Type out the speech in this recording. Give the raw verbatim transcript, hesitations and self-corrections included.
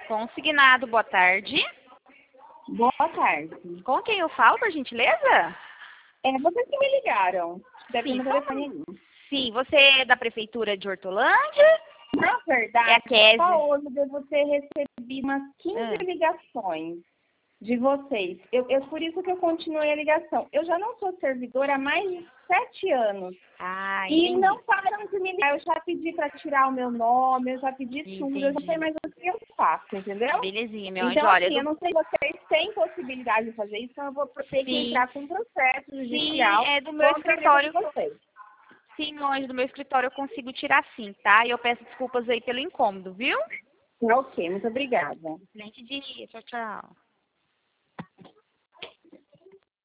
Consignado, boa tarde. Boa tarde. Com quem eu falo, por gentileza? É, vocês que me ligaram. Deve Sim, ter meu telefone aí. Sim, você é da Prefeitura de Hortolândia? Na verdade, É a Kézia. só hoje eu devo ter recebido umas quinze Ah. ligações de vocês. Eu, eu, por isso que eu continuei a ligação. Eu já não sou servidora há mais de sete anos. Ah, E entendi. não param de me ligar. Eu já pedi para tirar o meu nome, eu já pedi tudo, eu já Entendi. sei mais o que eu faço, entendeu? Belezinha, meu anjo. Então, Olha, assim, eu do... não sei se vocês têm possibilidade de fazer isso, então eu vou ter que sim, entrar com um processo sim, judicial é do meu contra a empresa de escritório. vocês. Sim, meu anjo, do meu escritório eu consigo tirar sim, tá? E eu peço desculpas aí pelo incômodo, viu? Ok, muito obrigada. Excelente dia. Tchau, tchau.